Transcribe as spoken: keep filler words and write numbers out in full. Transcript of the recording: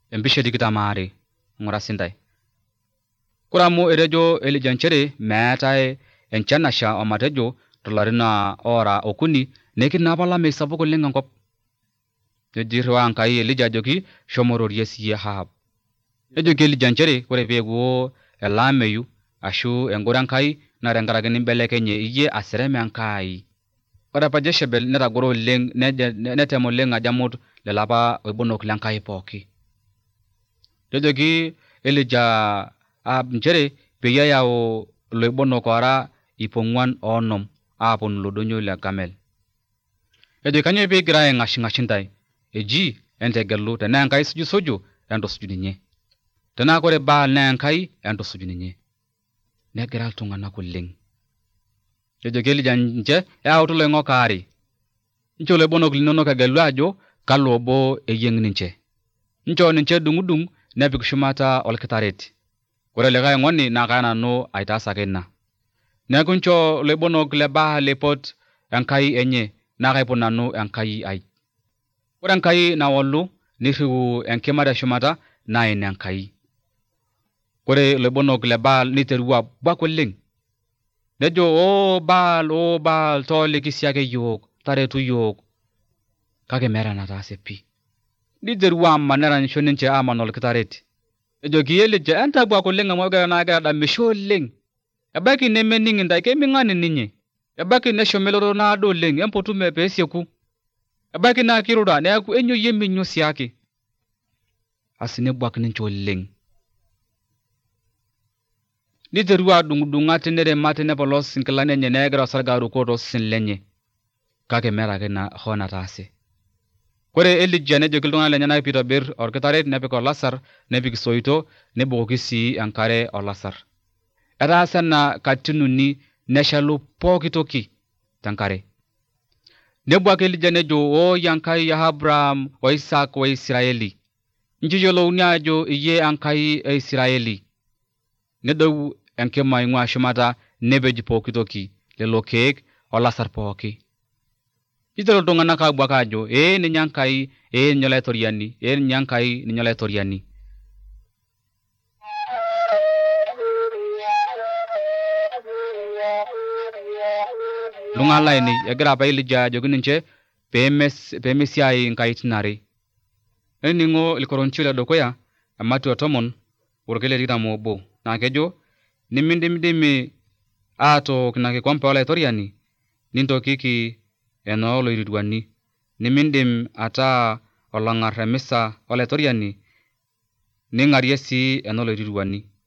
empisha tikitam aare ng'ura sintai. Kore amu etejo Elijah nchere meetai enchan nasha omatejo tolarin oora okuni neetii naapa olameyu sapuk oleng enkop. Nejo irriwaa Enkai Elijah ajoki shomo rorie siyie Ahab. Nejoki Elijah nchere ore peekuo ele ameyu ashu engoro Enkai naa tenkaraki nimbelekenye iyie asirem Enkai. Ore apa Jezebel netagoro oleng netem oleng ajo amut lelo apa oibonok Lenkai pooki. Nejoki Elijah Ahab nchere peyie eyau iloibonok oora ip ong'uan oonom aaponu ilo doinyio le Kamel. Ejo kanyoo piigira aing'ashing'ash intae? Eji entegelu tenaa Enkai isujusuju entusuj ninye. Tenaa kore Baal naa Enkai entusuj ninye. Negira iltung'anak oleng. Ejoki Elijah nche eyautu iloing'ok aare. Nchoo iloibonok linonok egelu ajo kalo obo eyieng ninche. Nchoo ninche edung'udung nepik shumata olkitaret. Ore likae aing'oni naa kaya nanu aitaasaki ina. Neeku nchoo iloibonok le Baal eipot Enkai enye naa kaipot nanu Enkai ai. Ore Enkai nawolu nirriu enkima teshumata naa ina Enkai. Ore iloibonok le Baal niterua abuak oleng. Nejo oo Baal oo Baal tooliki siake yiok taretu yiok. Kake meeta enataase pii. Niterua aman neranyisho ninche aaman olkitaret. Ejoki Elijah entabuak oleng amu egira naa agira adamisho oleng. Ebaiki nemening intae keming'ani ninye. Ebaiki neshomo elototo naado oleng empotu peesieku. Ebaiki naa kirura neeku enyo iyie minyo siake. Asi nebuak ninche oleng. Niterua adung'udung ate nerem ate nepolos inkilani enye neegira osarge arukoo tooseseni lenye. Kake meeta ake hoo nataase. Ore Elijah nejoki iltung'anak lenyenak piitobirr olkitaret nepik olasar nepik isoito nebukoki sii enkare olasar. Etaasa ena katitin uni neshalu pooki toki tenkare. Nebuak Elijah nejo ooi Enkai e Abraham o Isaac o Israeli. Nchoo eyiolouni ajo iyie Enkai e Israeli. Nedou enkima eing'ua shumata nepej pooki toki lelo keek olasar pooki. Niteru iltung'anak aabuak aajo ee ninye Enkai, ee ninye olaitoriani, ee ninye Enkai ninye olaitoriani. Iltung'anak lainei egira apa Elijah ajoki ninche peemesiai inkaitin are. Ening'o ilkoroncho ledukuya Mateo tomon orkile tikitam oobo naa kejo nimindimidimi atook ina kikompe olaitoriani nintokiki enooloirirruani. Nimindim ataa olang'arr emisa olaitoriani ning'arie sii enooloirirruani.